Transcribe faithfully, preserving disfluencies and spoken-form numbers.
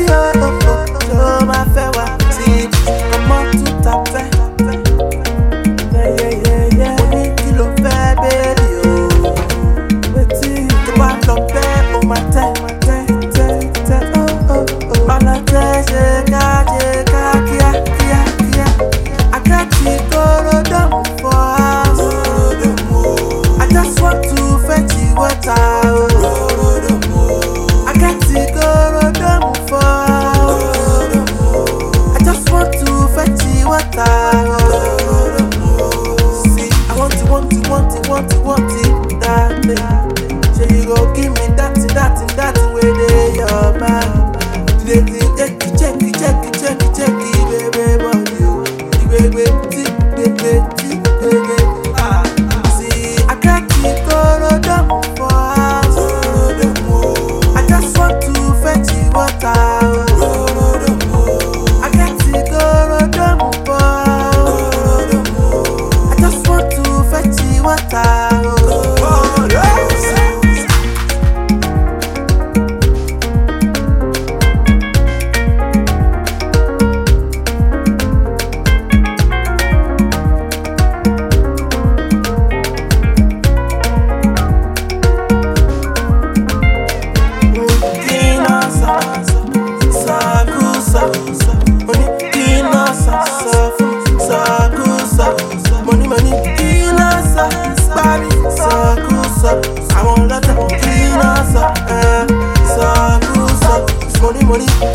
baby, oh, oh, oh, show my fair one. See, come on to tap fair. Yeah, yeah, yeah, yeah. Money kilo fair, baby, oh. Waiting to back up there, oh my ten, my ten, ten, ten, oh, oh, oh. On a ten, shake, shake, kia, kia, kia. I can't see go down for us. I just want to fetch you water, oh. I can't see go down for us. I just want to fetch you water, oh. See, I want to, want to, want to, want to, want it, that thing. So you go give me that, that, that way they your back. They think, check, check, check, check, check, baby, body, baby, baby, baby, baby. See, I can't keep going down for us. I just want to fetch you water. I can't keep going down for us. I just want to fetch you water. Money, money, kinasa, baby, sakusa. I want that kinasa, eh, sakusa. Money, money.